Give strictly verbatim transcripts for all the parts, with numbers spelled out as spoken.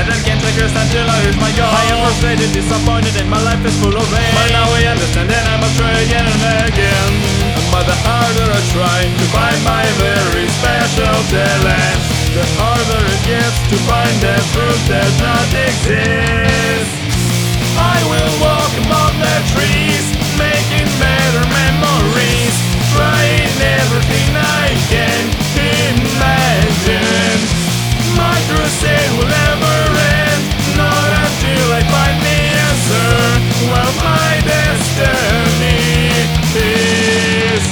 that I can't take risks until I reach my goal. I am frustrated, disappointed, and my life is full of pain. But now I understand and I must try again and again. But the harder I try to find my very special talent, the harder it gets to find the truth that not exist. I will walk among the trees, making better memories, trying everything I can imagine. My crusade will never end, not until I find the answer. Well, my destiny is.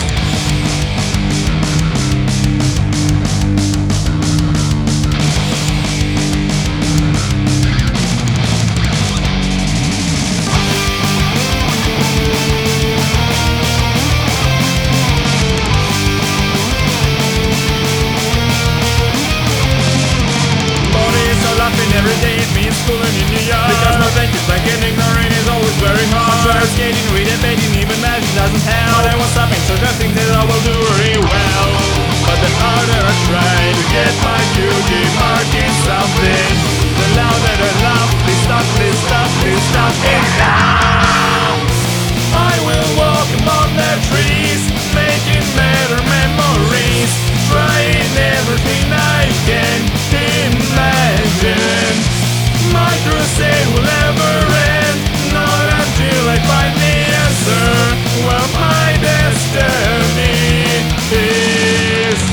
Every day it means schooling in New York, because no thank you like and ignoring is always very hard. I tried skating, reading, debating, even magic doesn't help. But I was stopping, so I think that I will do very well. But the harder I try to get my beauty mark in something, the louder I laugh. Please stop, please stop, please stop it now. I will walk among the trees, making better memories, trying everything I can imagine. My crusade will never end, not until I find the answer. Well, my destiny is.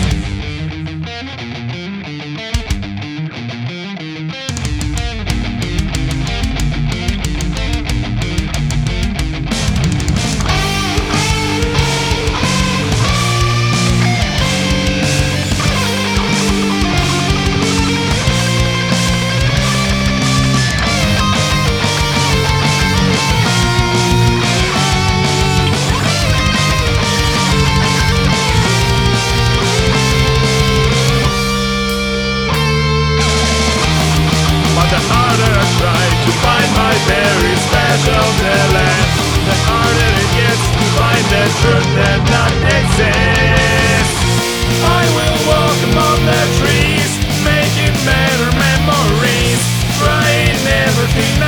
The harder I try to find my very special talent, the harder it gets to find the truth that not exists. I will walk among the trees, making better memories, trying everything